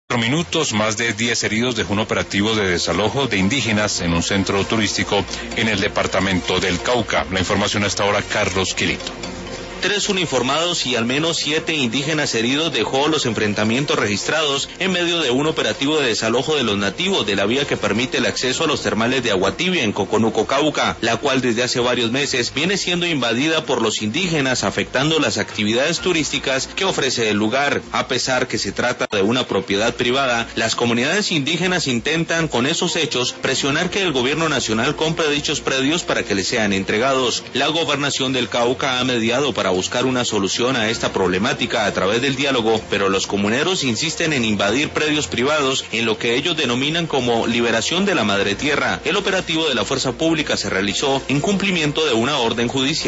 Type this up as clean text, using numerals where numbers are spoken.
Minutos, más de 10 heridos dejó un operativo de desalojo de indígenas en un centro turístico en el departamento del Cauca. La información hasta ahora, Carlos Quilito. 3 uniformados y al menos 7 indígenas heridos dejó los enfrentamientos registrados en medio de un operativo de desalojo de los nativos de la vía que permite el acceso a los termales de Aguatibia en Coconuco, Cauca, la cual desde hace varios meses viene siendo invadida por los indígenas, afectando las actividades turísticas que ofrece el lugar. A pesar que se trata de una propiedad privada, las comunidades indígenas intentan con esos hechos presionar que el gobierno nacional compre dichos predios para que les sean entregados. La gobernación del Cauca ha mediado para buscar una solución a esta problemática a través del diálogo, pero los comuneros insisten en invadir predios privados en lo que ellos denominan como liberación de la madre tierra. El operativo de la fuerza pública se realizó en cumplimiento de una orden judicial.